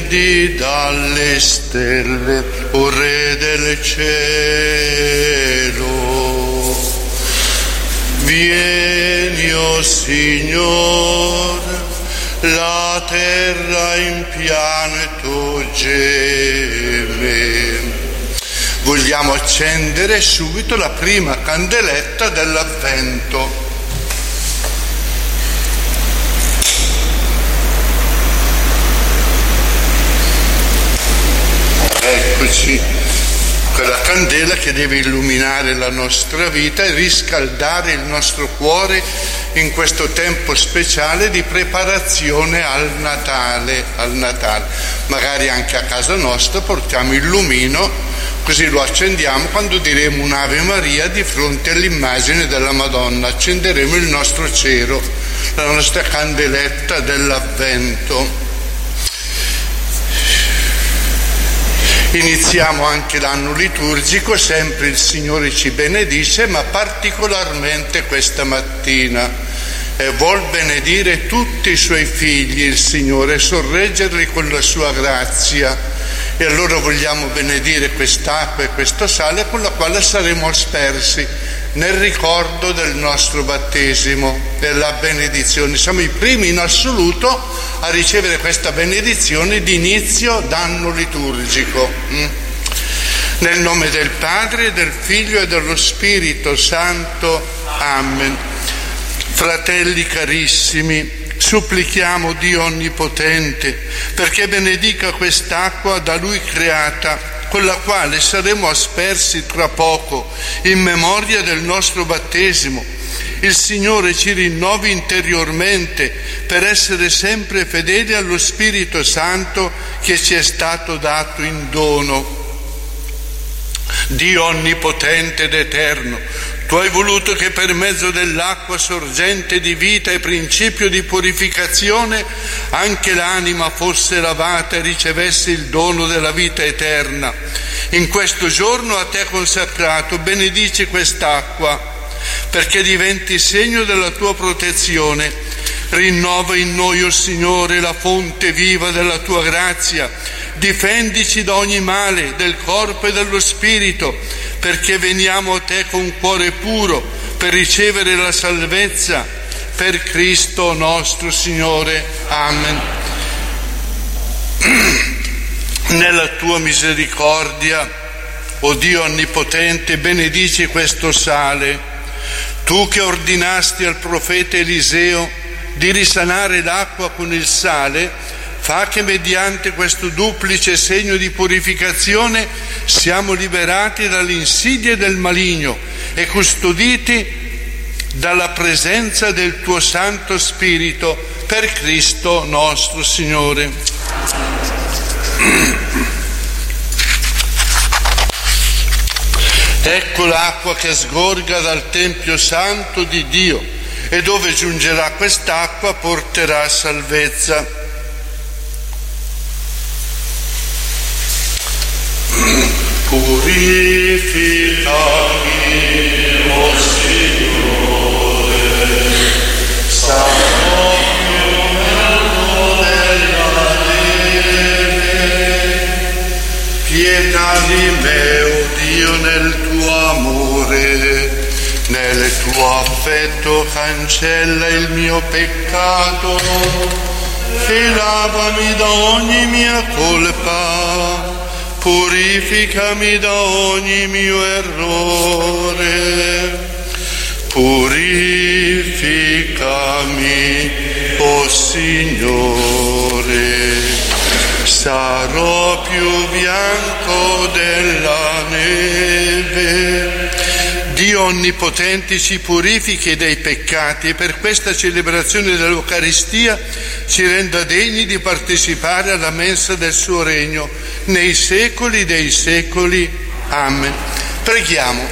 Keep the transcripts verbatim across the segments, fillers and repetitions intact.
vedi dalle stelle, o Re del cielo. Vieni, o Signore, la terra in pianto geme. Vogliamo accendere subito la prima candeletta dell'Avvento. Eccoci, quella candela che deve illuminare la nostra vita e riscaldare il nostro cuore in questo tempo speciale di preparazione al Natale, al Natale. Magari anche a casa nostra portiamo il lumino, così lo accendiamo quando diremo un'Ave Maria di fronte all'immagine della Madonna. Accenderemo il nostro cero, la nostra candeletta dell'Avvento. Iniziamo anche l'anno liturgico, sempre il Signore ci benedice, ma particolarmente questa mattina. E vuol benedire tutti i Suoi figli, il Signore, sorreggerli con la Sua grazia. E allora vogliamo benedire quest'acqua e questo sale con la quale saremo aspersi nel ricordo del nostro battesimo, della benedizione. Siamo i primi in assoluto a ricevere questa benedizione di inizio d'anno liturgico. Mm? Nel nome del Padre, del Figlio e dello Spirito Santo. Amen. Fratelli carissimi, supplichiamo Dio Onnipotente perché benedica quest'acqua da Lui creata, con la quale saremo aspersi tra poco in memoria del nostro battesimo. Il Signore ci rinnovi interiormente per essere sempre fedeli allo Spirito Santo che ci è stato dato in dono. Dio Onnipotente ed Eterno, Tu hai voluto che per mezzo dell'acqua, sorgente di vita e principio di purificazione, anche l'anima fosse lavata e ricevesse il dono della vita eterna. In questo giorno a Te consacrato, benedici quest'acqua, perché diventi segno della Tua protezione. Rinnova in noi, o Signore, la fonte viva della Tua grazia. Difendici da ogni male del corpo e dello spirito, perché veniamo a Te con cuore puro per ricevere la salvezza per Cristo nostro Signore. Amen. Nella Tua misericordia, o Dio Onnipotente, benedici questo sale. Tu che ordinasti al profeta Eliseo di risanare l'acqua con il sale, fa che mediante questo duplice segno di purificazione siamo liberati dalle insidie del maligno e custoditi dalla presenza del Tuo Santo Spirito per Cristo nostro Signore. Ecco l'acqua che sgorga dal Tempio Santo di Dio, e dove giungerà quest'acqua porterà salvezza. Purificami, o Signore, sarò più bello della neve. Pietà di me, o Dio, nel Tuo amore, nel Tuo affetto cancella il mio peccato e lavami da ogni mia colpa. Purificami da ogni mio errore, purificami, o Signore, sarò più bianco della neve. Dio Onnipotente ci purifichi dai peccati e per questa celebrazione dell'Eucaristia ci renda degni di partecipare alla mensa del suo regno nei secoli dei secoli. Amen. Preghiamo.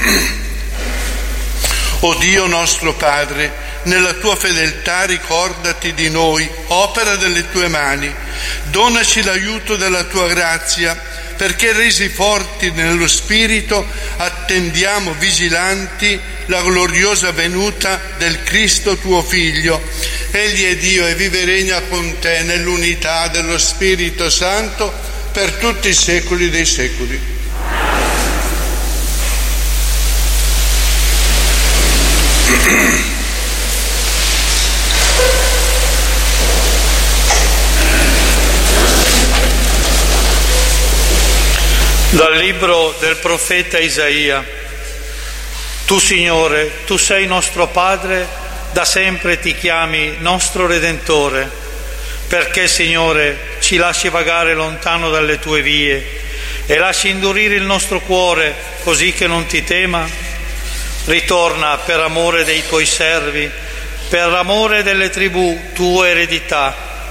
O Dio nostro Padre, nella Tua fedeltà ricordati di noi, opera delle Tue mani, Donaci l'aiuto della tua grazia, perché resi forti nello Spirito attendiamo vigilanti la gloriosa venuta del Cristo tuo Figlio. Egli è Dio e vive e regna con te nell'unità dello Spirito Santo per tutti i secoli dei secoli. Dal libro del profeta Isaia. Tu, Signore, tu sei nostro Padre, da sempre ti chiami nostro Redentore. Perché, Signore, ci lasci vagare lontano dalle tue vie e lasci indurire il nostro cuore così che non ti tema? Ritorna per amore dei tuoi servi, per amore delle tribù, tua eredità.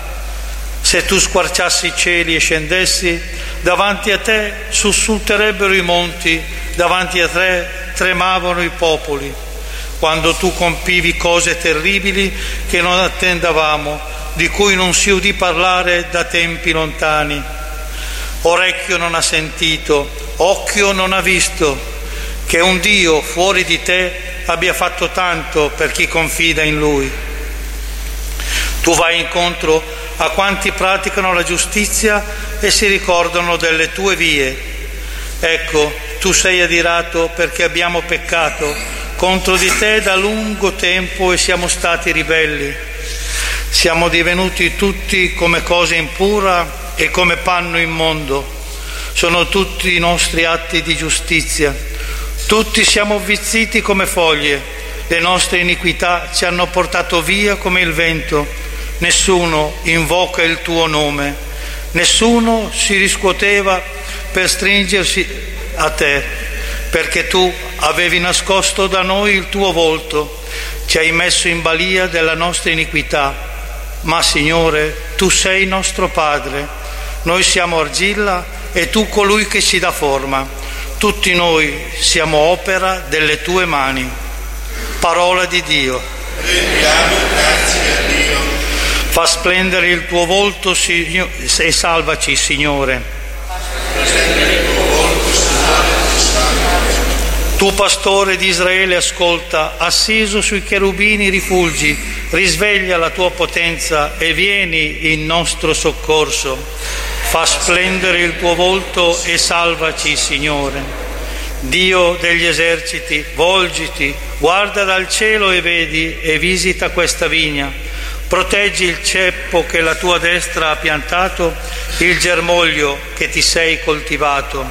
Se tu squarciassi i cieli e scendessi, davanti a te sussulterebbero i monti, davanti a te tremavano i popoli. Quando tu compivi cose terribili che non attendavamo, di cui non si udì parlare da tempi lontani. Orecchio non ha sentito, occhio non ha visto, che un Dio fuori di te abbia fatto tanto per chi confida in Lui. Tu vai incontro a quanti praticano la giustizia e si ricordano delle tue vie. Ecco, tu sei adirato perché abbiamo peccato contro di te da lungo tempo e siamo stati ribelli. Siamo divenuti tutti come cosa impura e come panno immondo. Sono tutti i nostri atti di giustizia. Tutti siamo avvizziti come foglie. Le nostre iniquità ci hanno portato via come il vento. Nessuno invoca il tuo nome, nessuno si riscuoteva per stringersi a te, perché tu avevi nascosto da noi il tuo volto, ci hai messo in balia della nostra iniquità. Ma, Signore, tu sei nostro Padre, noi siamo argilla e tu colui che ci dà forma. Tutti noi siamo opera delle tue mani. Parola di Dio. Rendiamo grazie a Dio. Fa splendere il tuo volto e salvaci, Signore. Tu, pastore di Israele, ascolta, assiso sui cherubini rifulgi, risveglia la tua potenza e vieni in nostro soccorso. Fa splendere il tuo volto e salvaci, Signore. Dio degli eserciti, volgiti, guarda dal cielo e vedi e visita questa vigna. Proteggi il ceppo che la tua destra ha piantato, il germoglio che ti sei coltivato.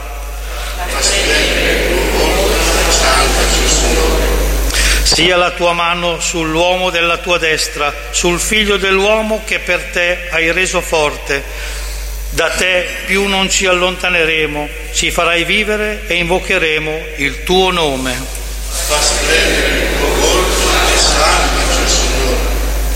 Sia la tua mano sull'uomo della tua destra, sul figlio dell'uomo che per te hai reso forte. Da te più non ci allontaneremo, ci farai vivere e invocheremo il tuo nome. Fa splendere il tuo volto e salvaci, Signore.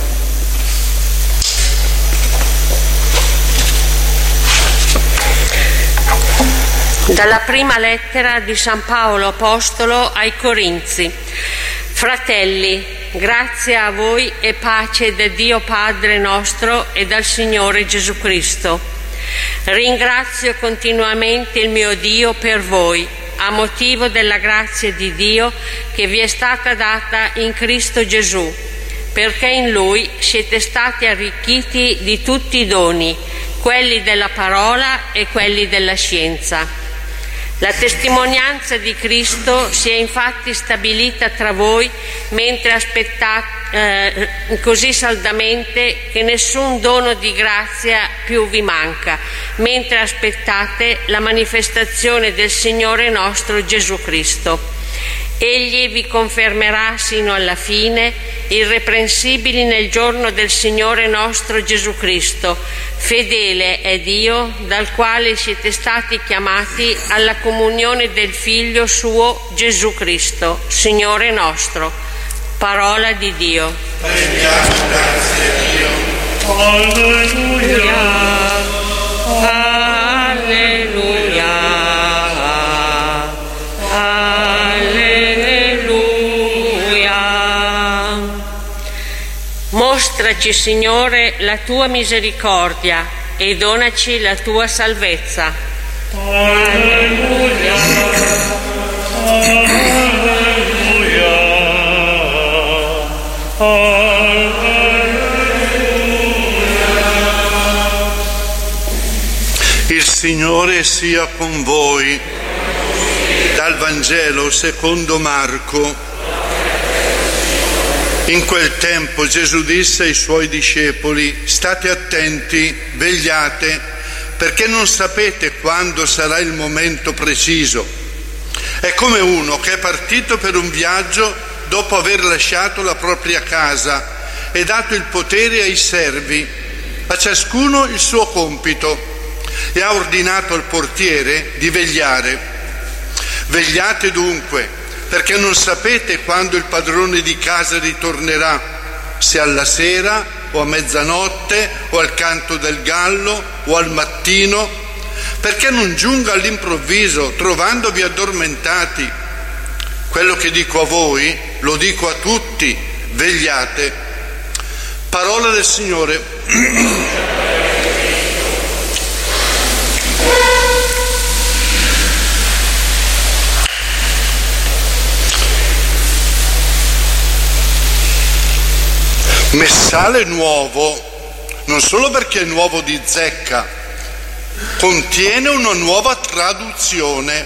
Dalla prima lettera di San Paolo Apostolo ai Corinzi. Fratelli, grazia a voi e pace da Dio Padre nostro e dal Signore Gesù Cristo. Ringrazio continuamente il mio Dio per voi, a motivo della grazia di Dio che vi è stata data in Cristo Gesù, perché in Lui siete stati arricchiti di tutti i doni, quelli della parola e quelli della scienza. La testimonianza di Cristo si è infatti stabilita tra voi mentre aspettate eh, così saldamente che nessun dono di grazia più vi manca, mentre aspettate la manifestazione del Signore nostro Gesù Cristo. Egli vi confermerà sino alla fine, irreprensibili nel giorno del Signore nostro Gesù Cristo. Fedele è Dio, dal quale siete stati chiamati alla comunione del Figlio suo Gesù Cristo, Signore nostro. Parola di Dio. Rendiamo grazie a Dio. Alleluia. Alleluia. Mostraci, Signore, la tua misericordia e donaci la tua salvezza. Alleluia, alleluia, alleluia. Il Signore sia con voi. Dal Vangelo secondo Marco. In quel tempo Gesù disse ai suoi discepoli: state attenti, vegliate, perché non sapete quando sarà il momento preciso. È come uno che è partito per un viaggio dopo aver lasciato la propria casa e dato il potere ai servi, a ciascuno il suo compito, e ha ordinato al portiere di vegliare. Vegliate dunque, perché non sapete quando il padrone di casa ritornerà, se alla sera o a mezzanotte o al canto del gallo o al mattino, perché non giunga all'improvviso trovandovi addormentati. Quello che dico a voi lo dico a tutti: vegliate. Parola del Signore. Messale nuovo, non solo perché è nuovo di zecca, contiene una nuova traduzione.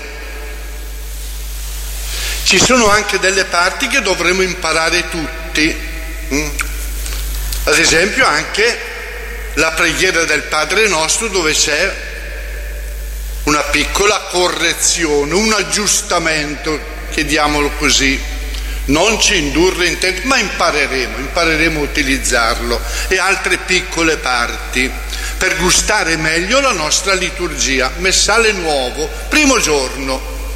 Ci sono anche delle parti che dovremo imparare tutti, mm? Ad esempio anche la preghiera del Padre Nostro, dove c'è una piccola correzione, un aggiustamento, chiediamolo così. Non ci indurre in tempo, ma impareremo, impareremo a utilizzarlo, e altre piccole parti per gustare meglio la nostra liturgia. Messale nuovo, primo giorno,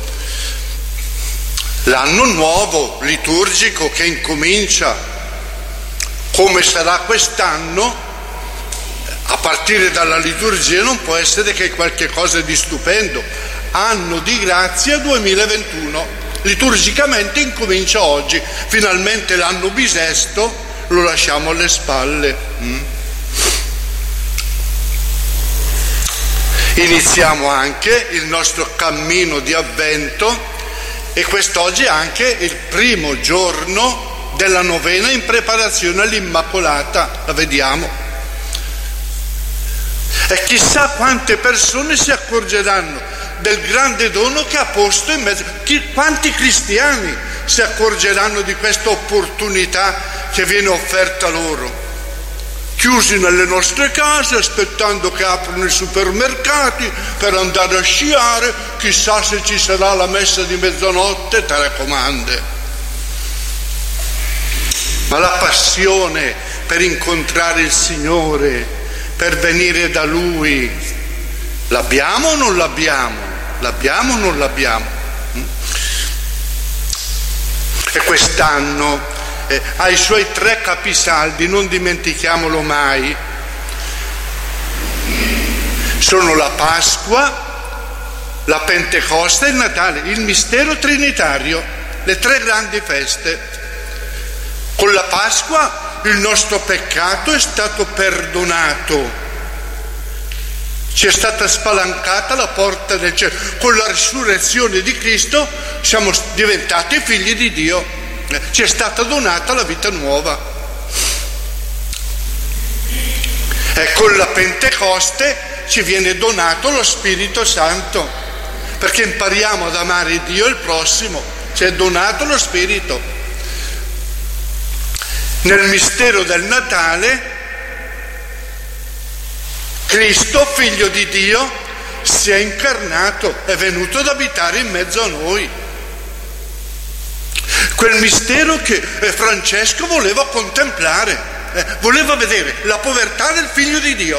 l'anno nuovo liturgico che incomincia. Come sarà quest'anno? A partire dalla liturgia non può essere che qualche cosa di stupendo. Anno di grazia duemilaventuno. Liturgicamente incomincia oggi, finalmente l'anno bisesto lo lasciamo alle spalle. Mm. Iniziamo anche il nostro cammino di avvento, e quest'oggi è anche il primo giorno della novena in preparazione all'Immacolata. La vediamo. E chissà quante persone si accorgeranno del grande dono che ha posto in mezzo. Chi, quanti cristiani si accorgeranno di questa opportunità che viene offerta loro, chiusi nelle nostre case aspettando che aprono i supermercati per andare a sciare, chissà se ci sarà la messa di mezzanotte, telecomande. Ma la passione per incontrare il Signore, per venire da Lui, l'abbiamo o non l'abbiamo? L'abbiamo o non l'abbiamo? E quest'anno eh, ha i suoi tre capisaldi, non dimentichiamolo mai. Sono la Pasqua, la Pentecoste e il Natale, il mistero trinitario, le tre grandi feste. Con la Pasqua il nostro peccato è stato perdonato. Ci è stata spalancata la porta del cielo. Con la risurrezione di Cristo siamo diventati figli di Dio. Ci è stata donata la vita nuova. E con la Pentecoste ci viene donato lo Spirito Santo, perché impariamo ad amare Dio e il prossimo. Ci è donato lo Spirito. Nel mistero del Natale, Cristo, figlio di Dio, si è incarnato, è venuto ad abitare in mezzo a noi. Quel mistero che Francesco voleva contemplare, eh, voleva vedere la povertà del figlio di Dio.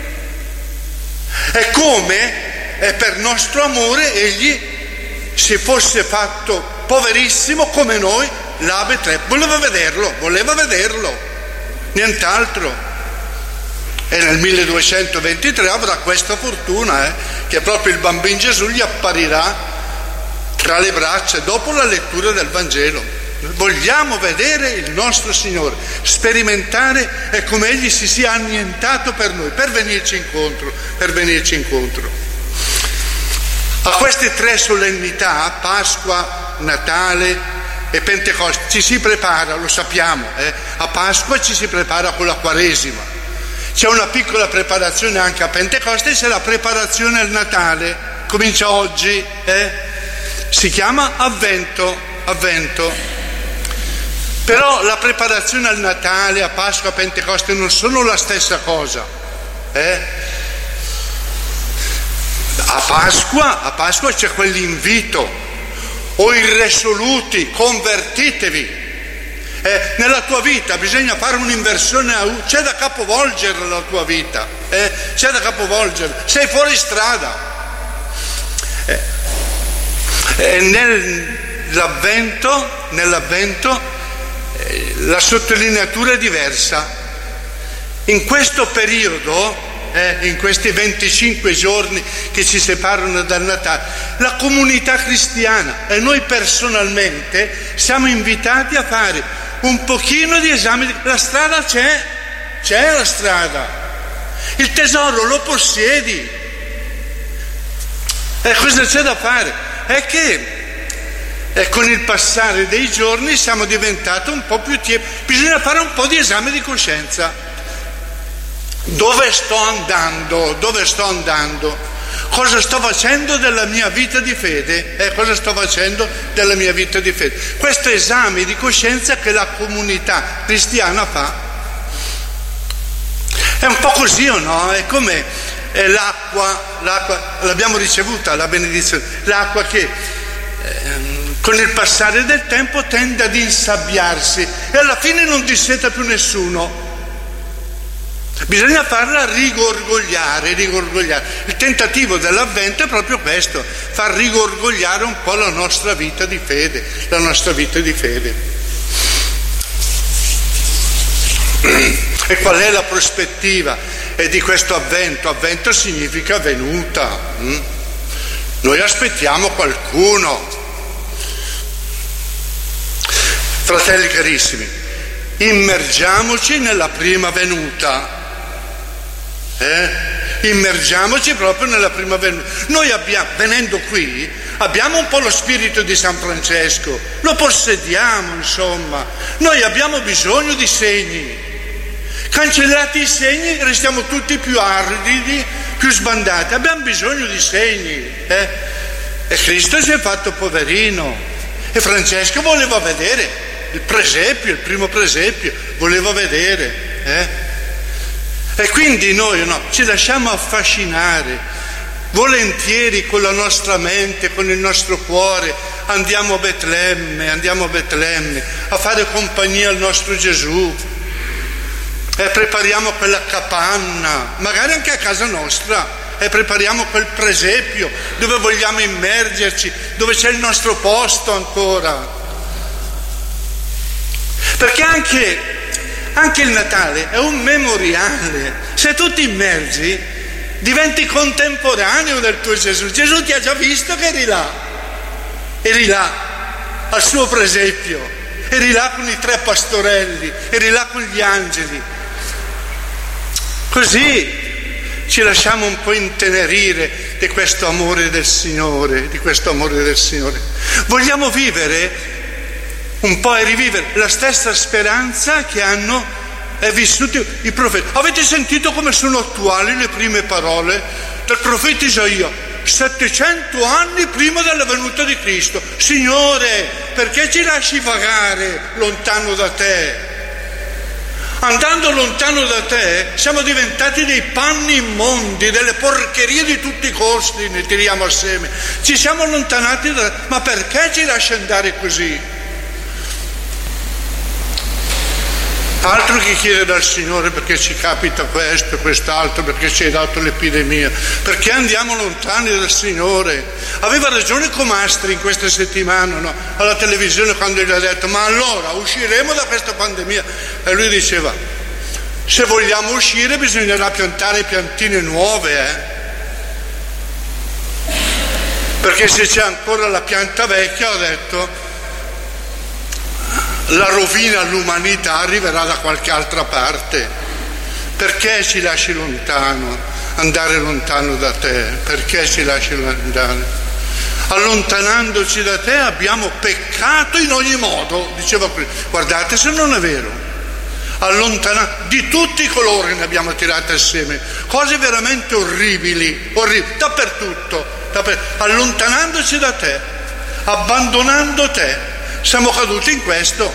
È come eh, per nostro amore egli si fosse fatto poverissimo come noi, l'abe tre, voleva vederlo, voleva vederlo, nient'altro. E nel milleduecentoventitré avrà questa fortuna, eh, che proprio il bambino Gesù gli apparirà tra le braccia dopo la lettura del Vangelo. Vogliamo vedere il nostro Signore, sperimentare è come Egli si sia annientato per noi, per venirci incontro, per venirci incontro. A queste tre solennità, Pasqua, Natale e Pentecoste, ci si prepara, lo sappiamo, eh? A Pasqua ci si prepara con la Quaresima, c'è una piccola preparazione anche a Pentecoste, c'è la preparazione al Natale, comincia oggi, eh? Si chiama Avvento, Avvento. Però la preparazione al Natale, a Pasqua, a Pentecoste non sono la stessa cosa, eh? A Pasqua, a Pasqua c'è quell'invito: o irresoluti, convertitevi. Eh, nella tua vita bisogna fare un'inversione, c'è da capovolgere la tua vita, eh? C'è da capovolgere, sei fuori strada. Eh, eh, nell'avvento, nell'avvento eh, la sottolineatura è diversa. In questo periodo, Eh, in questi venticinque giorni che ci separano dal Natale, la comunità cristiana e noi personalmente siamo invitati a fare un pochino di esami. La strada c'è, c'è la strada, il tesoro lo possiedi. E cosa c'è da fare? È che eh, con il passare dei giorni siamo diventati un po' più tiepi, bisogna fare un po' di esame di coscienza. Dove sto andando? Dove sto andando? Cosa sto facendo della mia vita di fede? Eh, cosa sto facendo della mia vita di fede? Questo esame di coscienza che la comunità cristiana fa. È un po' così o no? È come è l'acqua, l'acqua, l'abbiamo ricevuta, la benedizione, l'acqua che ehm, con il passare del tempo tende ad insabbiarsi e alla fine non disseta più nessuno. Bisogna farla rigorgogliare, rigorgogliare. Il tentativo dell'Avvento è proprio questo, far rigorgogliare un po' la nostra vita di fede, la nostra vita di fede. E qual è la prospettiva eh, di questo Avvento? Avvento significa venuta. Mm? Noi aspettiamo qualcuno. Fratelli carissimi, immergiamoci nella prima venuta. Eh? Immergiamoci proprio nella prima venuta. Noi abbiamo, venendo qui, abbiamo un po' lo spirito di San Francesco, lo possediamo, insomma. Noi abbiamo bisogno di segni. Cancellati i segni, restiamo tutti più aridi, più sbandati. Abbiamo bisogno di segni. Eh? E Cristo si è fatto poverino. E Francesco voleva vedere il presepio, il primo presepio, voleva vedere. Eh? E quindi noi no, ci lasciamo affascinare, volentieri con la nostra mente, con il nostro cuore, andiamo a Betlemme, andiamo a Betlemme a fare compagnia al nostro Gesù e prepariamo quella capanna, magari anche a casa nostra, e prepariamo quel presepio dove vogliamo immergerci, dove c'è il nostro posto ancora. Perché anche Anche il Natale è un memoriale. Se tu ti immergi, diventi contemporaneo del tuo Gesù. Gesù ti ha già visto che eri là, eri là al suo presepio, eri là con i tre pastorelli, eri là con gli angeli. Così ci lasciamo un po' intenerire di questo amore del Signore, di questo amore del Signore. Vogliamo vivere un po' e rivivere la stessa speranza che hanno eh, vissuto i profeti. Avete sentito come sono attuali le prime parole del profeta Isaia? settecento anni prima della venuta di Cristo. Signore, perché ci lasci vagare lontano da te? Andando lontano da te siamo diventati dei panni immondi, delle porcherie di tutti i costi, ne tiriamo assieme. Ci siamo allontanati da te, ma perché ci lasci andare così? Altro che chiedere al Signore perché ci capita questo e quest'altro, perché ci hai dato l'epidemia, perché andiamo lontani dal Signore. Aveva ragione Comastri in queste settimane, no? Alla televisione, quando gli ha detto: ma allora usciremo da questa pandemia? E lui diceva: se vogliamo uscire bisognerà piantare piantine nuove, eh? Perché se c'è ancora la pianta vecchia, ho detto, la rovina all'umanità arriverà da qualche altra parte. Perché ci lasci lontano, andare lontano da te? Perché ci lasci andare? Allontanandoci da te abbiamo peccato in ogni modo, diceva qui. Guardate se non è vero. Allontana di tutti i colori ne abbiamo tirate assieme, cose veramente orribili, orribili, dappertutto, dappertutto. Allontanandoci da te, abbandonando te, siamo caduti in questo.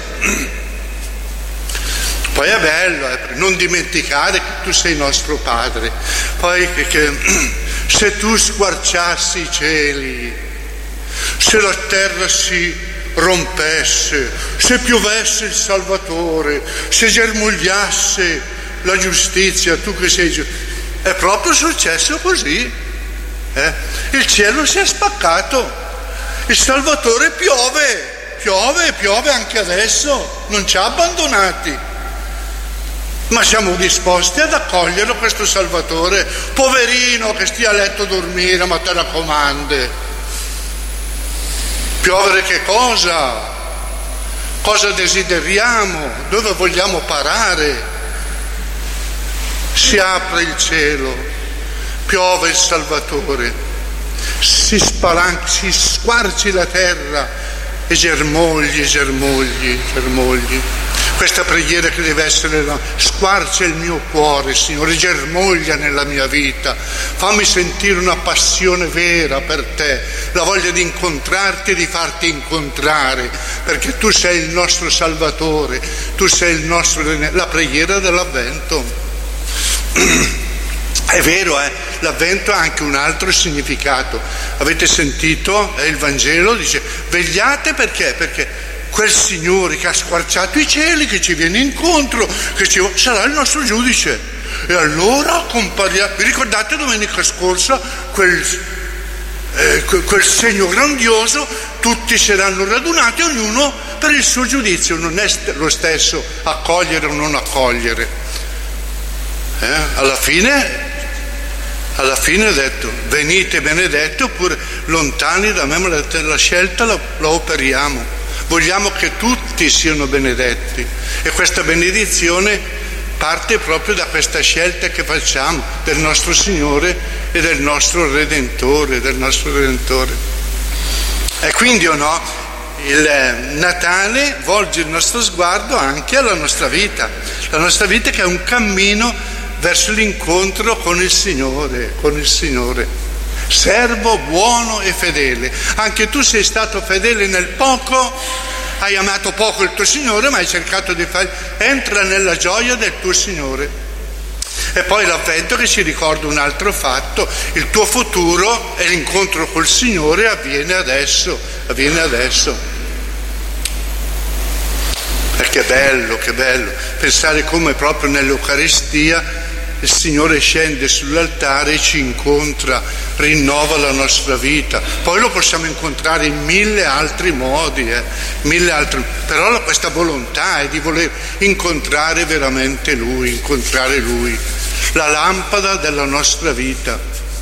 Poi è bello, eh, non dimenticare che tu sei nostro Padre, poi che, che se tu squarciassi i cieli, se la terra si rompesse, se piovesse il Salvatore, se germogliasse la giustizia, tu che sei giusto, è proprio successo così, eh? Il cielo si è spaccato, il Salvatore piove, piove, piove anche adesso, non ci ha abbandonati, ma siamo disposti ad accogliere questo Salvatore, poverino che stia a letto a dormire, ma te raccomando. Piovere che cosa? Cosa desideriamo? Dove vogliamo parare? Si apre il cielo, piove il Salvatore, si spalanca, si squarci la terra e germogli, germogli, germogli. Questa preghiera che deve essere la... squarcia il mio cuore, Signore, germoglia nella mia vita, fammi sentire una passione vera per te, la voglia di incontrarti e di farti incontrare, perché tu sei il nostro Salvatore, tu sei il nostro... la preghiera dell'Avvento. È vero, eh? L'Avvento ha anche un altro significato. Avete sentito? Eh, il Vangelo dice vegliate perché? Perché quel Signore che ha squarciato i cieli, che ci viene incontro, che ci... sarà il nostro giudice. E allora comparirà. Vi ricordate domenica scorsa quel, eh, quel segno grandioso? Tutti saranno radunati, ognuno per il suo giudizio. Non è lo stesso accogliere o non accogliere. Eh? Alla fine, alla fine ha detto venite benedetti, oppure lontani da me, ma la, la scelta la, la operiamo. Vogliamo che tutti siano benedetti e questa benedizione parte proprio da questa scelta che facciamo del nostro Signore e del nostro Redentore, del nostro Redentore. E quindi o no, il Natale volge il nostro sguardo anche alla nostra vita, la nostra vita che è un cammino verso l'incontro con il Signore, con il Signore. Servo buono e fedele. Anche tu sei stato fedele nel poco, hai amato poco il tuo Signore, ma hai cercato di fare. Entra nella gioia del tuo Signore. E poi l'Avvento che ci ricorda un altro fatto: il tuo futuro e l'incontro col Signore avviene adesso, avviene adesso. E che bello, che bello pensare come proprio nell'Eucaristia il Signore scende sull'altare e ci incontra, rinnova la nostra vita. Poi lo possiamo incontrare in mille altri modi, eh? mille altri... però questa volontà è di voler incontrare veramente Lui, incontrare Lui, la lampada della nostra vita.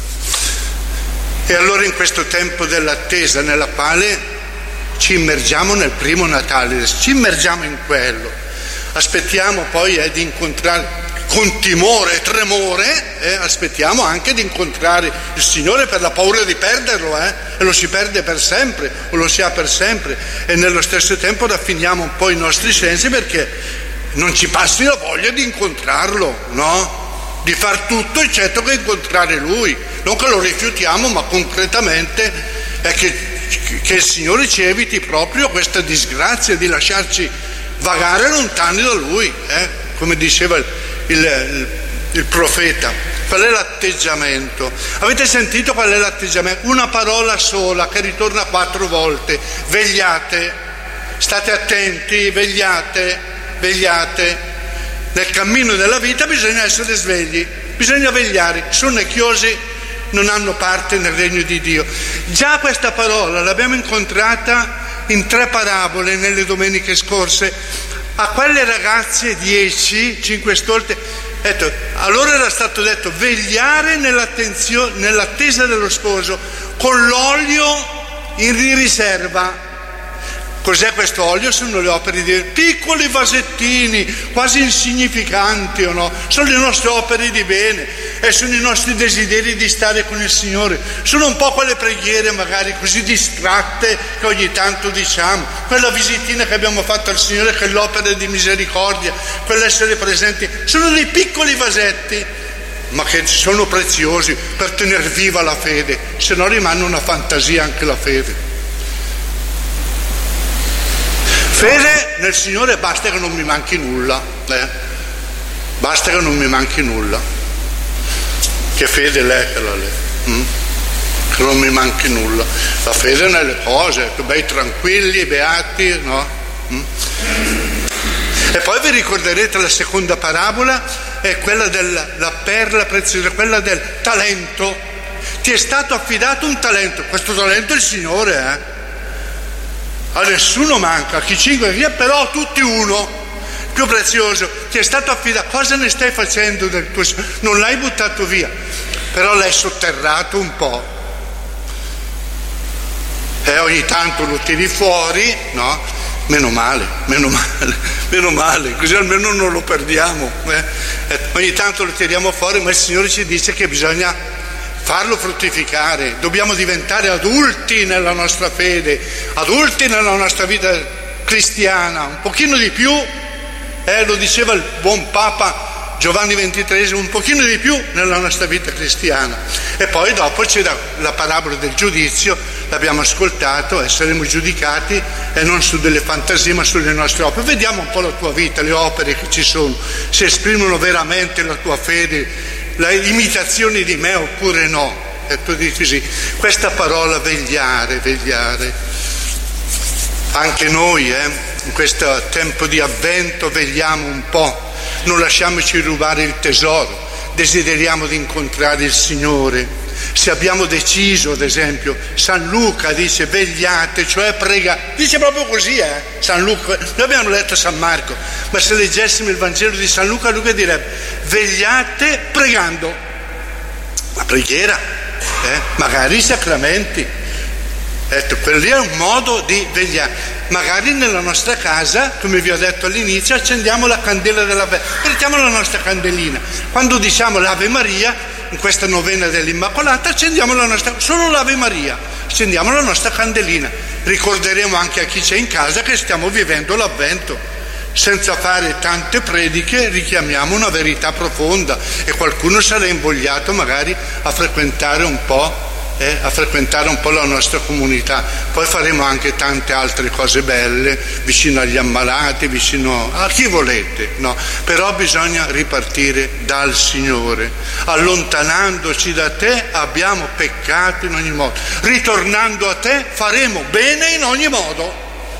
E allora in questo tempo dell'attesa nella quale ci immergiamo nel primo Natale, ci immergiamo in quello, aspettiamo poi eh, di incontrare con timore e tremore, eh, aspettiamo anche di incontrare il Signore per la paura di perderlo, eh, e lo si perde per sempre, o lo si ha per sempre, e nello stesso tempo raffiniamo un po' i nostri sensi perché non ci passi la voglia di incontrarlo, no? Di far tutto eccetto che incontrare Lui, non che lo rifiutiamo, ma concretamente è che, che il Signore ci eviti proprio questa disgrazia di lasciarci vagare lontani da Lui, eh, come diceva il Il, il, il profeta. Qual è l'atteggiamento? Avete sentito qual è l'atteggiamento? Una parola sola che ritorna quattro volte: vegliate, state attenti, vegliate, vegliate. Nel cammino della vita bisogna essere svegli, bisogna vegliare. Sonnecchiosi non hanno parte nel regno di Dio. Già questa parola l'abbiamo incontrata in tre parabole nelle domeniche scorse. A quelle ragazze dieci, cinque stolte, detto, allora era stato detto vegliare nell'attenzione, nell'attesa dello sposo, con l'olio in riserva. Cos'è questo olio? Sono le opere di piccoli vasettini, quasi insignificanti, o no? Sono le nostre opere di bene e sono i nostri desideri di stare con il Signore. Sono un po' quelle preghiere magari così distratte che ogni tanto diciamo, quella visitina che abbiamo fatto al Signore, che è l'opera di misericordia, quell'essere presenti. Sono dei piccoli vasetti, ma che sono preziosi per tenere viva la fede, se no rimane una fantasia anche la fede. Fede nel Signore, basta che non mi manchi nulla, eh? Basta che non mi manchi nulla. Che fede l'è quella lì? Mm? Che non mi manchi nulla. La fede nelle cose, che bei tranquilli, beati, no? Mm? E poi vi ricorderete la seconda parabola, è quella della perla preziosa, quella del talento. Ti è stato affidato un talento, questo talento è il Signore, eh? A nessuno manca, a chi cinque via, però a tutti uno, più prezioso. Ti è stato affidato, cosa ne stai facendo del tuo? Non l'hai buttato via, però l'hai sotterrato un po'. E ogni tanto lo tiri fuori, no? Meno male, meno male, meno male, così almeno non lo perdiamo. Eh? E ogni tanto lo tiriamo fuori, ma il Signore ci dice che bisogna farlo fruttificare, dobbiamo diventare adulti nella nostra fede, adulti nella nostra vita cristiana, un pochino di più, eh, lo diceva il buon Papa Giovanni ventitreesimo, un pochino di più nella nostra vita cristiana. E poi dopo c'è la parabola del giudizio, l'abbiamo ascoltato, e saremo giudicati e non su delle fantasie ma sulle nostre opere. Vediamo un po' la tua vita, le opere che ci sono, se esprimono veramente la tua fede, le imitazioni di me oppure no. E tu dici sì, questa parola vegliare, vegliare, anche noi eh, in questo tempo di avvento vegliamo un po', non lasciamoci rubare il tesoro, desideriamo di incontrare il Signore. Se abbiamo deciso, ad esempio, San Luca dice vegliate, cioè prega, dice proprio così, eh? San Luca, noi abbiamo letto San Marco, ma se leggessimo il Vangelo di San Luca, Luca direbbe vegliate pregando. La preghiera, eh? Magari i sacramenti, ecco, quello lì è un modo di vegliare. Magari nella nostra casa, come vi ho detto all'inizio, accendiamo la candela della vela, mettiamo la nostra candelina. Quando diciamo l'Ave Maria, in questa novena dell'Immacolata, accendiamo la nostra, solo l'Ave Maria, accendiamo la nostra candelina. Ricorderemo anche a chi c'è in casa che stiamo vivendo l'Avvento. Senza fare tante prediche richiamiamo una verità profonda e qualcuno sarà invogliato magari a frequentare un po', eh, a frequentare un po' la nostra comunità. Poi faremo anche tante altre cose belle, vicino agli ammalati, vicino a chi volete, no? Però bisogna ripartire dal Signore. Allontanandoci da te abbiamo peccato in ogni modo, ritornando a te faremo bene in ogni modo.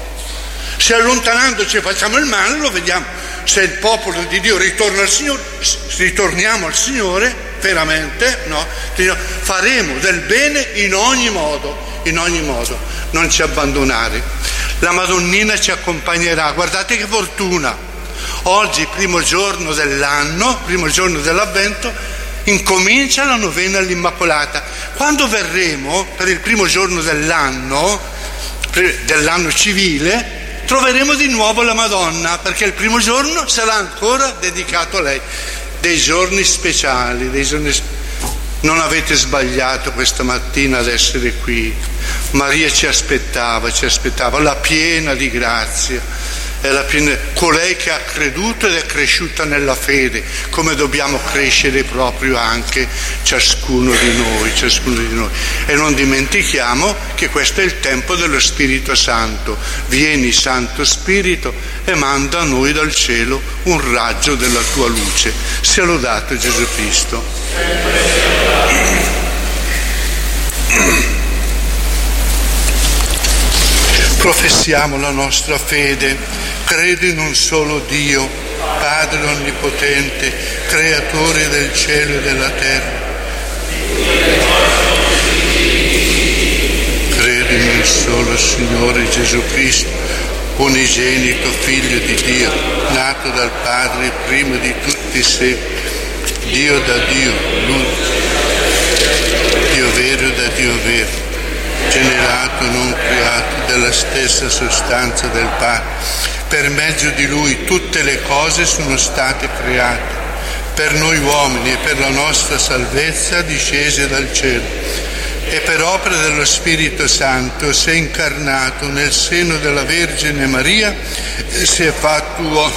Se allontanandoci facciamo il male, lo vediamo. Se il popolo di Dio ritorna al Signore, ritorniamo al Signore veramente, no? Faremo del bene in ogni modo, in ogni modo, non ci abbandonare. La Madonnina ci accompagnerà, guardate che fortuna. Oggi, primo giorno dell'anno, primo giorno dell'Avvento, incomincia la novena all'Immacolata. Quando verremo per il primo giorno dell'anno, dell'anno civile, troveremo di nuovo la Madonna, perché il primo giorno sarà ancora dedicato a lei. Dei giorni speciali, dei giorni... Non avete sbagliato questa mattina ad essere qui. Maria ci aspettava, ci aspettava, la piena di grazia. È la piena, colei che ha creduto ed è cresciuta nella fede, come dobbiamo crescere proprio anche ciascuno di noi, ciascuno di noi. E non dimentichiamo che questo è il tempo dello Spirito Santo. Vieni, Santo Spirito, e manda a noi dal cielo un raggio della tua luce. Sia lodato Gesù Cristo. Professiamo la nostra fede, credo in un solo Dio, Padre Onnipotente, Creatore del cielo e della terra. Credo in un solo Signore Gesù Cristo, unigenito Figlio di Dio, nato dal Padre prima di tutti i secoli, Dio da Dio, l'unico, Dio vero da Dio vero, generato, non creato, della stessa sostanza del Padre. Per mezzo di Lui tutte le cose sono state create, per noi uomini e per la nostra salvezza discese dal cielo. E per opera dello Spirito Santo si è incarnato nel seno della Vergine Maria e si è fatto uomo.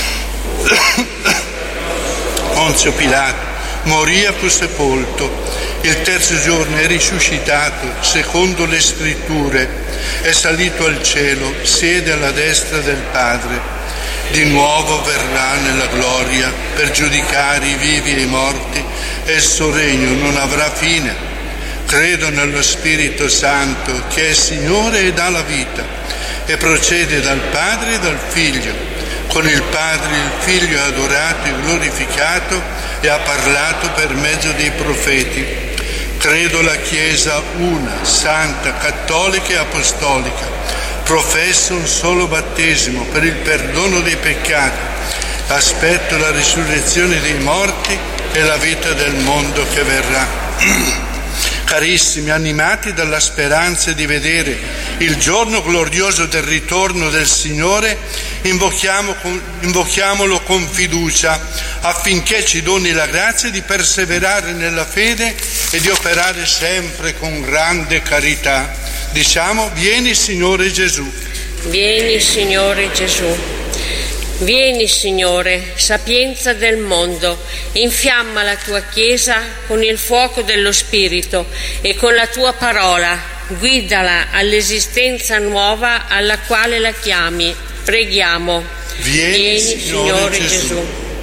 Ponzio Pilato morì e fu sepolto. Il terzo giorno è risuscitato, secondo le Scritture, è salito al cielo, siede alla destra del Padre. Di nuovo verrà nella gloria per giudicare i vivi e i morti, e il suo regno non avrà fine. Credo nello Spirito Santo, che è Signore e dà la vita, e procede dal Padre e dal Figlio. Con il Padre il Figlio è adorato e glorificato e ha parlato per mezzo dei profeti. Credo la Chiesa una, santa, cattolica e apostolica. Professo un solo battesimo per il perdono dei peccati. Aspetto la risurrezione dei morti e la vita del mondo che verrà. Carissimi, animati dalla speranza di vedere il giorno glorioso del ritorno del Signore, invochiamo, invochiamolo con fiducia affinché ci doni la grazia di perseverare nella fede e di operare sempre con grande carità. Diciamo: vieni Signore Gesù. Vieni Signore Gesù. Vieni Signore, sapienza del mondo, infiamma la tua Chiesa con il fuoco dello Spirito e con la tua parola, guidala all'esistenza nuova alla quale la chiami. Preghiamo. Vieni, Vieni Signore, Signore Gesù. Gesù.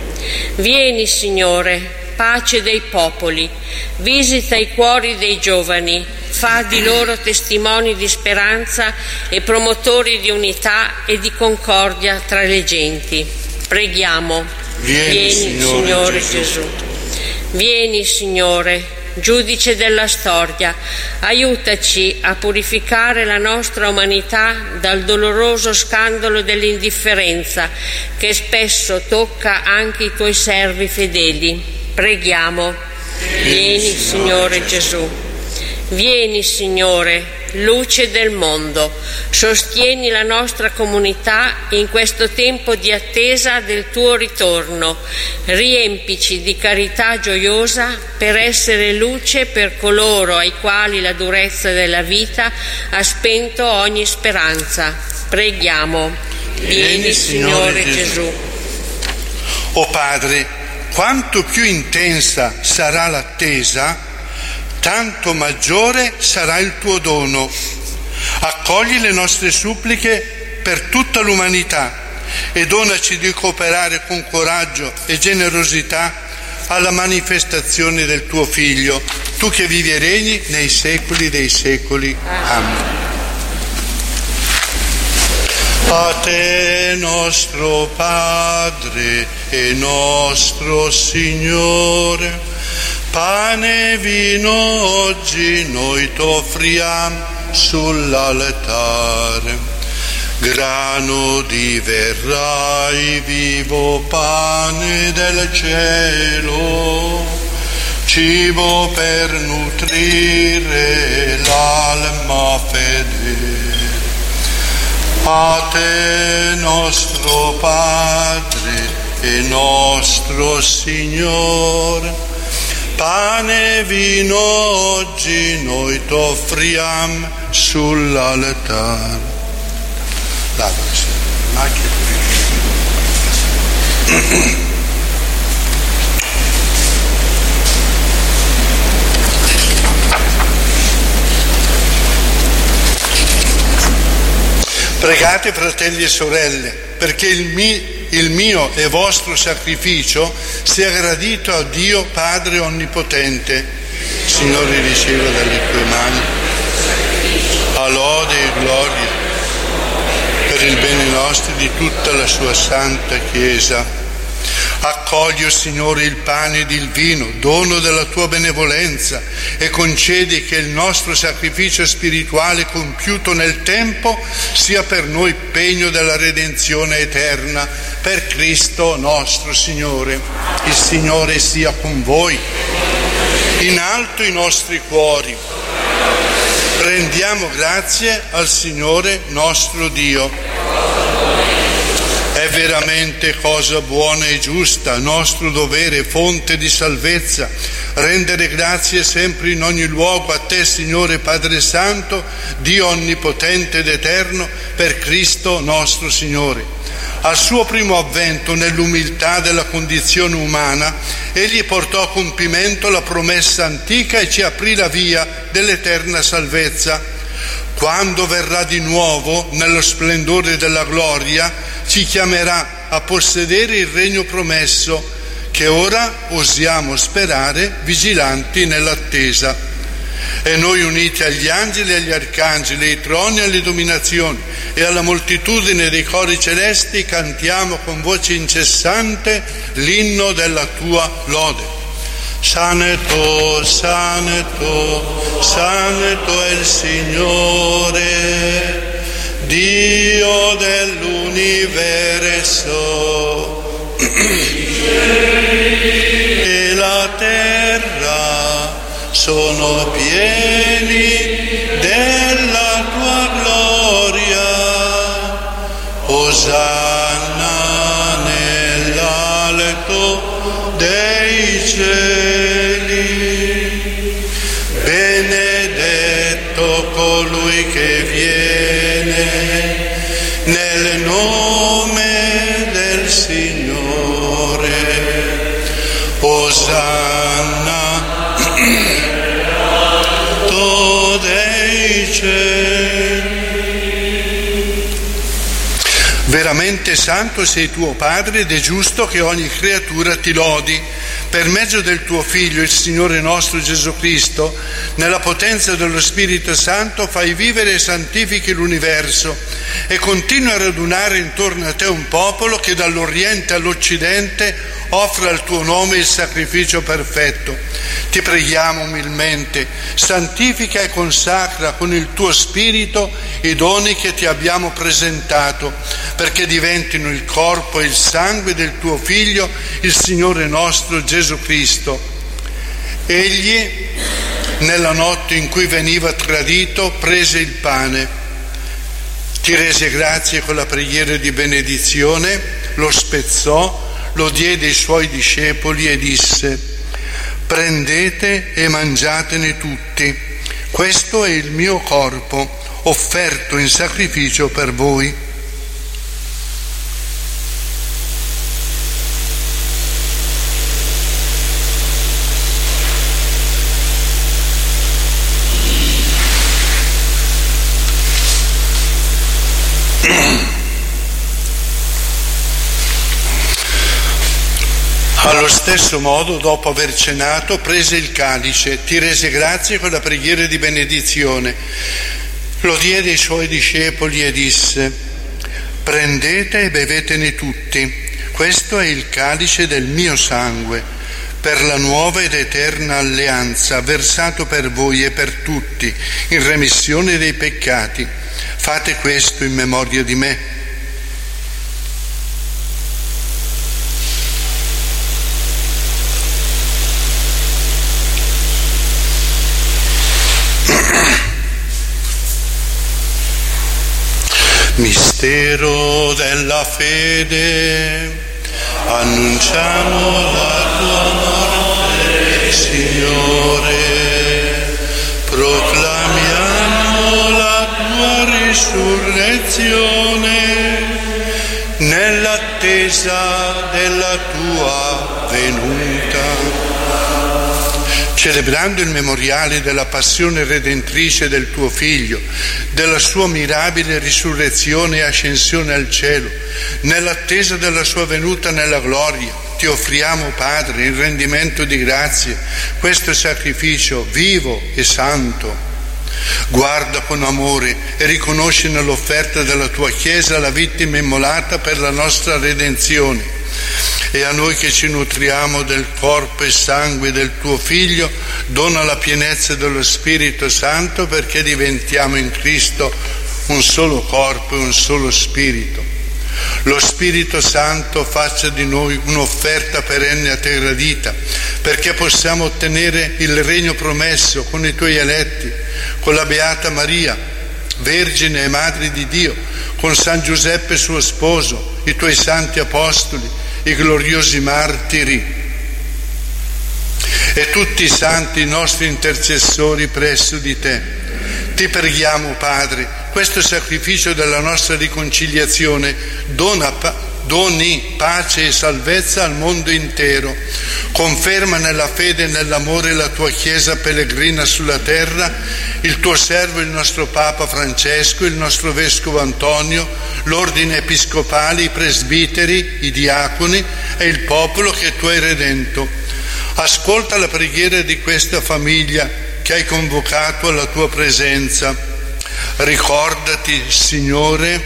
Vieni Signore, pace dei popoli, visita i cuori dei giovani, fa di loro testimoni di speranza e promotori di unità e di concordia tra le genti. Preghiamo. Vieni, Vieni Signore, Signore Gesù. Gesù. Vieni Signore, giudice della storia, aiutaci a purificare la nostra umanità dal doloroso scandalo dell'indifferenza che spesso tocca anche i tuoi servi fedeli. Preghiamo. Vieni Signore Gesù. Vieni Signore, luce del mondo, sostieni la nostra comunità in questo tempo di attesa del tuo ritorno, riempici di carità gioiosa per essere luce per coloro ai quali la durezza della vita ha spento ogni speranza. Preghiamo. Vieni Signore Gesù. O Padre, quanto più intensa sarà l'attesa, tanto maggiore sarà il tuo dono. Accogli le nostre suppliche per tutta l'umanità e donaci di cooperare con coraggio e generosità alla manifestazione del tuo Figlio, tu che vivi e regni nei secoli dei secoli. Amen. A te nostro Padre e nostro Signore, pane e vino oggi noi t'offriamo sull'altare. Grano diverrai vivo pane del cielo, cibo per nutrire l'alma fedele. A te nostro Padre e nostro Signore, pane e vino oggi noi t'offriamo sull'altare. Lavasi, macchie pulite. Pregate, fratelli e sorelle, perché il mio, il mio e vostro sacrificio sia gradito a Dio Padre Onnipotente. Signore, riceva dalle tue mani a lode e gloria per il bene nostro e di tutta la sua santa Chiesa. Accogli, Signore, il pane ed il vino, dono della tua benevolenza, e concedi che il nostro sacrificio spirituale compiuto nel tempo sia per noi pegno della redenzione eterna, per Cristo nostro Signore. Il Signore sia con voi. In alto i nostri cuori. Rendiamo grazie al Signore nostro Dio. È veramente cosa buona e giusta, nostro dovere, fonte di salvezza, rendere grazie sempre in ogni luogo a Te, Signore Padre Santo, Dio onnipotente ed eterno, per Cristo nostro Signore. Al suo primo avvento, nell'umiltà della condizione umana, Egli portò a compimento la promessa antica e ci aprì la via dell'eterna salvezza. Quando verrà di nuovo, nello splendore della gloria, ci chiamerà a possedere il regno promesso, che ora osiamo sperare, vigilanti nell'attesa. E noi, uniti agli angeli e agli arcangeli, ai troni e alle dominazioni e alla moltitudine dei cori celesti, cantiamo con voce incessante l'inno della Tua lode. Santo, santo, santo è il Signore, Dio dell'universo, e la terra sono pieni della Tua gloria. Osanna nell'alto dei cieli, benedetto colui che viene nel nome del Signore. Osanna nell'alto dei cieli. Veramente santo sei tuo Padre, ed è giusto che ogni creatura ti lodi. Per mezzo del tuo Figlio, il Signore nostro Gesù Cristo, nella potenza dello Spirito Santo, fai vivere e santifichi l'universo e continui a radunare intorno a te un popolo che dall'Oriente all'Occidente offre al tuo nome il sacrificio perfetto. Ti preghiamo umilmente, santifica e consacra con il tuo Spirito i doni che ti abbiamo presentato, perché diventino il corpo e il sangue del tuo Figlio, il Signore nostro Gesù Cristo. Egli, nella notte in cui veniva tradito, prese il pane, ti rese grazie con la preghiera di benedizione, lo spezzò, lo diede ai suoi discepoli e disse: prendete e mangiatene tutti, questo è il mio corpo, offerto in sacrificio per voi. Allo stesso modo, dopo aver cenato, prese il calice, ti rese grazie con la preghiera di benedizione, lo diede ai suoi discepoli e disse: prendete e bevetene tutti, questo è il calice del mio sangue, per la nuova ed eterna alleanza, versato per voi e per tutti, in remissione dei peccati. Fate questo in memoria di me. Mistero della fede, annunciamo la tua morte, Signore, proclamiamo la tua risurrezione nell'attesa della tua venuta. Celebrando il memoriale della passione redentrice del tuo Figlio, della sua mirabile risurrezione e ascensione al cielo, nell'attesa della sua venuta nella gloria, ti offriamo, Padre, in rendimento di grazie, questo sacrificio vivo e santo. Guarda con amore e riconosci nell'offerta della tua Chiesa la vittima immolata per la nostra redenzione. E a noi che ci nutriamo del corpo e sangue del tuo Figlio, dona la pienezza dello Spirito Santo, perché diventiamo in Cristo un solo corpo e un solo spirito. Lo Spirito Santo faccia di noi un'offerta perenne a te gradita, perché possiamo ottenere il regno promesso con i tuoi eletti, con la Beata Maria, Vergine e Madre di Dio, con San Giuseppe suo sposo, i tuoi santi apostoli, i gloriosi martiri e tutti i santi nostri intercessori presso di te. Ti preghiamo, Padre, questo sacrificio della nostra riconciliazione dona, doni pace e salvezza al mondo intero. Conferma nella fede e nell'amore la tua Chiesa pellegrina sulla terra, il tuo servo, il nostro Papa Francesco, il nostro Vescovo Antonio, l'ordine episcopale, i presbiteri, i diaconi e il popolo che tu hai redento. Ascolta la preghiera di questa famiglia che hai convocato alla tua presenza. Ricordati, Signore,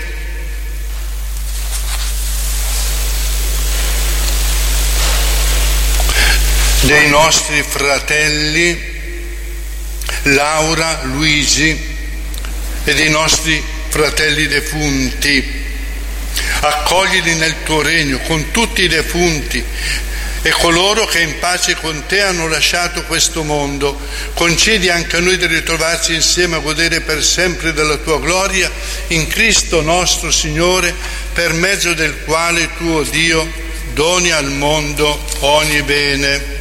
dei nostri fratelli Laura, Luigi e dei nostri fratelli defunti. Accoglili nel tuo regno con tutti i defunti e coloro che in pace con te hanno lasciato questo mondo. Concedi anche a noi di ritrovarci insieme a godere per sempre della tua gloria in Cristo nostro Signore, per mezzo del quale tuo Dio doni al mondo ogni bene.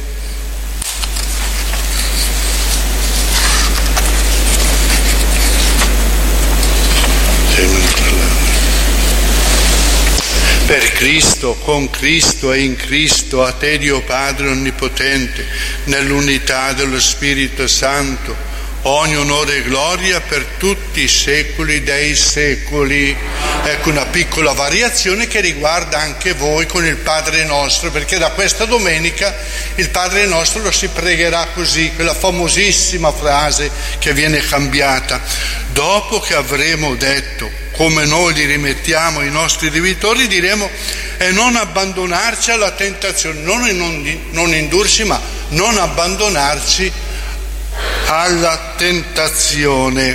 Per Cristo, con Cristo e in Cristo, a te Dio Padre Onnipotente, nell'unità dello Spirito Santo, ogni onore e gloria per tutti i secoli dei secoli. Ecco una piccola variazione che riguarda anche voi con il Padre Nostro, perché da questa domenica il Padre Nostro lo si pregherà così, quella famosissima frase che viene cambiata. Dopo che avremo detto come noi li rimettiamo ai nostri debitori, diremo: e non abbandonarci alla tentazione, non, non, non indurci, ma non abbandonarci alla tentazione.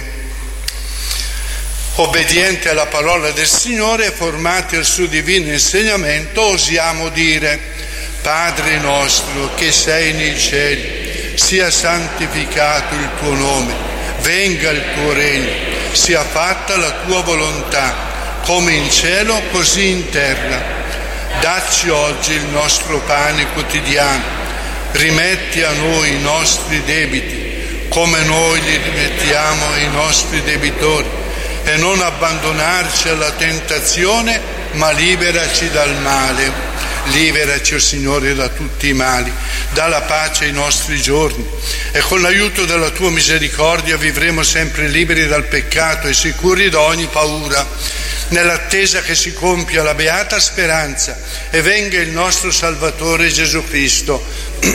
Obbedienti alla parola del Signore e formati al suo divino insegnamento, osiamo dire: Padre nostro che sei nei cieli, sia santificato il tuo nome, venga il tuo regno, sia fatta la tua volontà, come in cielo così in terra. Dacci oggi il nostro pane quotidiano, rimetti a noi i nostri debiti, come noi li rimettiamo ai nostri debitori, e non abbandonarci alla tentazione, ma liberaci dal male. Liberaci, o Signore, da tutti i mali, dà la pace ai nostri giorni, e con l'aiuto della tua misericordia vivremo sempre liberi dal peccato e sicuri da ogni paura, nell'attesa che si compia la beata speranza e venga il nostro Salvatore Gesù Cristo.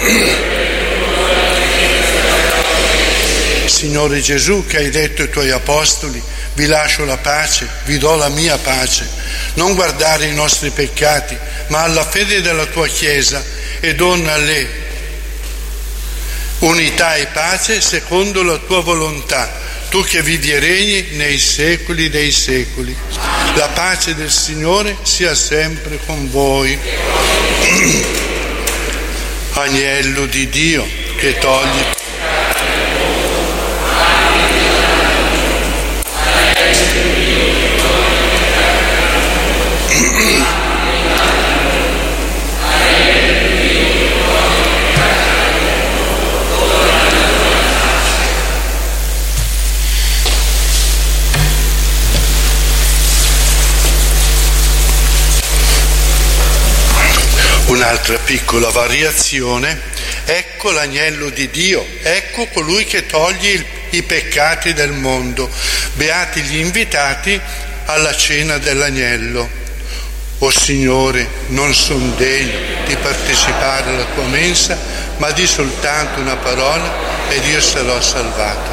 Signore Gesù, che hai detto ai tuoi apostoli: vi lascio la pace, vi do la mia pace, non guardare i nostri peccati, ma alla fede della tua Chiesa, e donale unità e pace secondo la tua volontà, tu che vivi e regni nei secoli dei secoli. La pace del Signore sia sempre con voi. Agnello di Dio che togli un'altra piccola variazione. Ecco l'agnello di Dio, ecco colui che toglie il, i peccati del mondo. Beati gli invitati alla cena dell'agnello. O Signore, non son degno di partecipare alla tua mensa, ma di soltanto una parola ed io sarò salvato.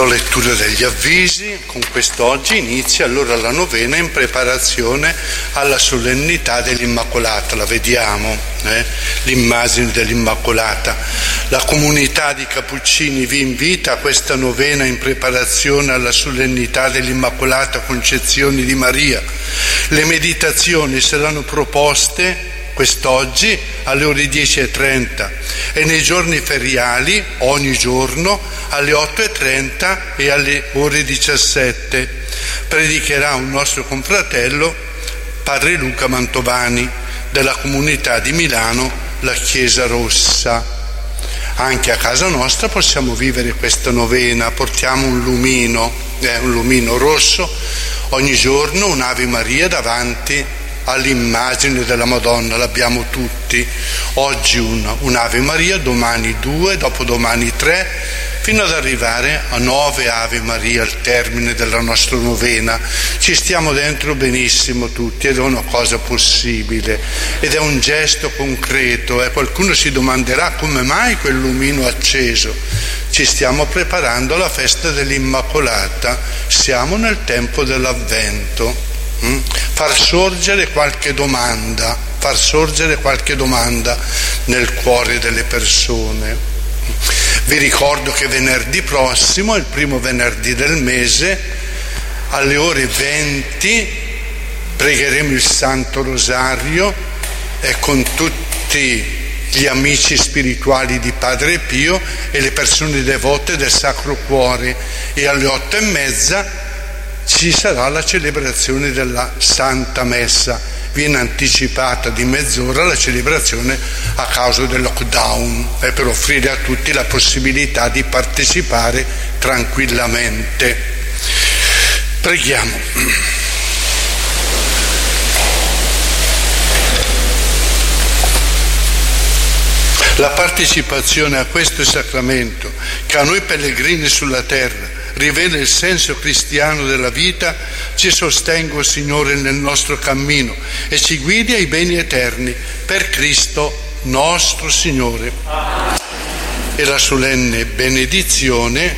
Do lettura degli avvisi. Con quest'oggi inizia allora la novena in preparazione alla solennità dell'Immacolata. La vediamo, eh? l'immagine dell'Immacolata. La comunità di Cappuccini vi invita a questa novena in preparazione alla solennità dell'Immacolata Concezione di Maria. Le meditazioni saranno proposte quest'oggi alle ore dieci e trenta e nei giorni feriali ogni giorno alle otto e trenta e alle ore diciassette. Predicherà un nostro confratello, padre Luca Mantovani, della comunità di Milano, la Chiesa Rossa. Anche a casa nostra possiamo vivere questa novena, portiamo un lumino, eh, un lumino rosso, ogni giorno un'Ave Maria davanti all'immagine della Madonna, l'abbiamo tutti. Oggi una, un'Ave Maria, domani due, dopodomani tre, fino ad arrivare a nove Ave Maria al termine della nostra novena. Ci stiamo dentro benissimo tutti ed è una cosa possibile ed è un gesto concreto. Eh. Qualcuno si domanderà come mai quel lumino acceso. Ci stiamo preparando alla festa dell'Immacolata, siamo nel tempo dell'Avvento. Mm? Far sorgere qualche domanda, far sorgere qualche domanda nel cuore delle persone. Vi ricordo che venerdì prossimo, il primo venerdì del mese, alle ore venti pregheremo il Santo Rosario e con tutti gli amici spirituali di Padre Pio e le persone devote del Sacro Cuore, e alle otto e mezza ci sarà la celebrazione della Santa Messa. Viene anticipata di mezz'ora la celebrazione a causa del lockdown, eh, per offrire a tutti la possibilità di partecipare tranquillamente. Preghiamo. La partecipazione a questo sacramento, che a noi pellegrini sulla terra rivela il senso cristiano della vita, ci sostenga, Signore, nel nostro cammino e ci guidi ai beni eterni, per Cristo nostro Signore. E la solenne benedizione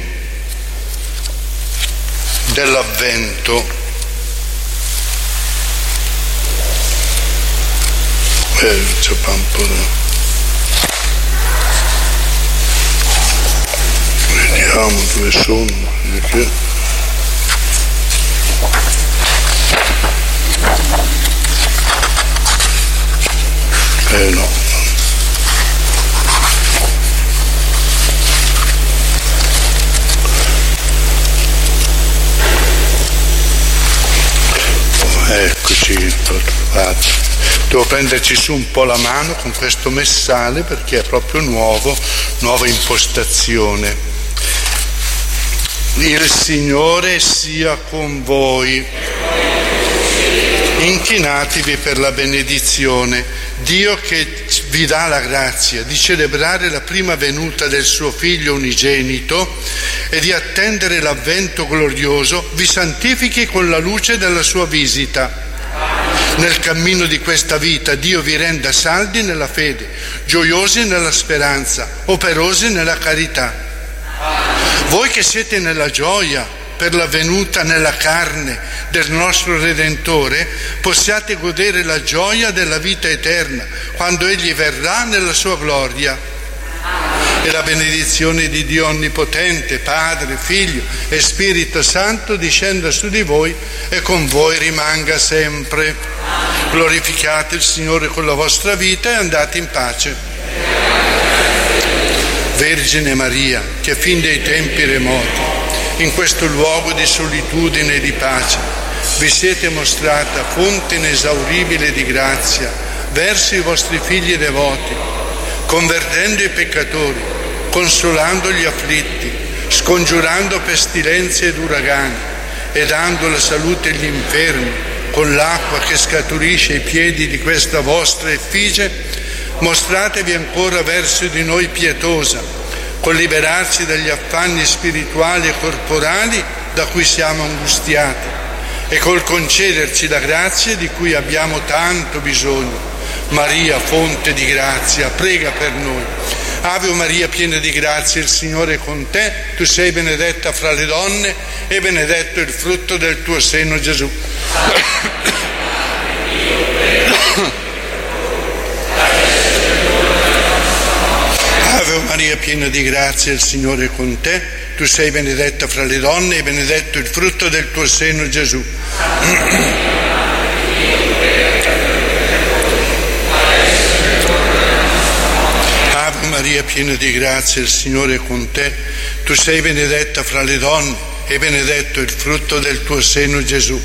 dell'Avvento. Eh, c'è un po' da... Vediamo dove sono. Perché? Eh no. Eccoci, l'ho trovato. Devo prenderci su un po' la mano con questo messale perché è proprio nuovo, nuova impostazione. Il Signore sia con voi. Inchinatevi per la benedizione. Dio, che vi dà la grazia di celebrare la prima venuta del suo Figlio unigenito e di attendere l'avvento glorioso, vi santifichi con la luce della sua visita. Nel cammino di questa vita Dio vi renda saldi nella fede, gioiosi nella speranza, operosi nella carità. Voi che siete nella gioia per la venuta nella carne del nostro Redentore, possiate godere la gioia della vita eterna quando Egli verrà nella sua gloria. E la benedizione di Dio Onnipotente, Padre, Figlio e Spirito Santo discenda su di voi e con voi rimanga sempre. Glorificate il Signore con la vostra vita e andate in pace. Vergine Maria, che fin dai tempi remoti, in questo luogo di solitudine e di pace, vi siete mostrata fonte inesauribile di grazia verso i vostri figli devoti, convertendo i peccatori, consolando gli afflitti, scongiurando pestilenze ed uragani e dando la salute agli infermi, con l'acqua che scaturisce ai piedi di questa vostra effigie. Mostratevi ancora verso di noi pietosa, col liberarci dagli affanni spirituali e corporali da cui siamo angustiati e col concederci la grazia di cui abbiamo tanto bisogno. Maria, fonte di grazia, prega per noi. Ave Maria, piena di grazia, il Signore è con te. Tu sei benedetta fra le donne e benedetto il frutto del tuo seno, Gesù. Ave Maria, piena di grazia, il Signore è con te. Tu sei benedetta fra le donne e benedetto il frutto del tuo seno, Gesù. Ave Maria, piena di grazia, il Signore è con te. Tu sei benedetta fra le donne e benedetto il frutto del tuo seno, Gesù.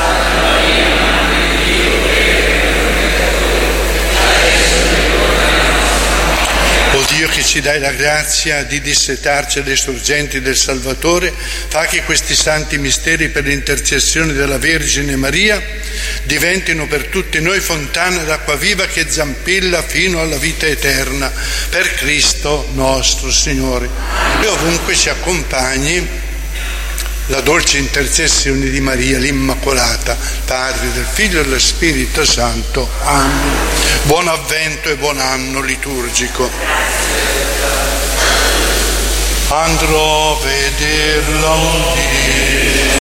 O Dio, che ci dai la grazia di dissetarci alle sorgenti del Salvatore, fa che questi santi misteri, per l'intercessione della Vergine Maria, diventino per tutti noi fontana d'acqua viva che zampilla fino alla vita eterna, per Cristo nostro Signore. E ovunque ci accompagni la dolce intercessione di Maria l'Immacolata, Padre, del Figlio e dello Spirito Santo. Amen. Buon avvento e buon anno liturgico. Andrò a vederla un dì.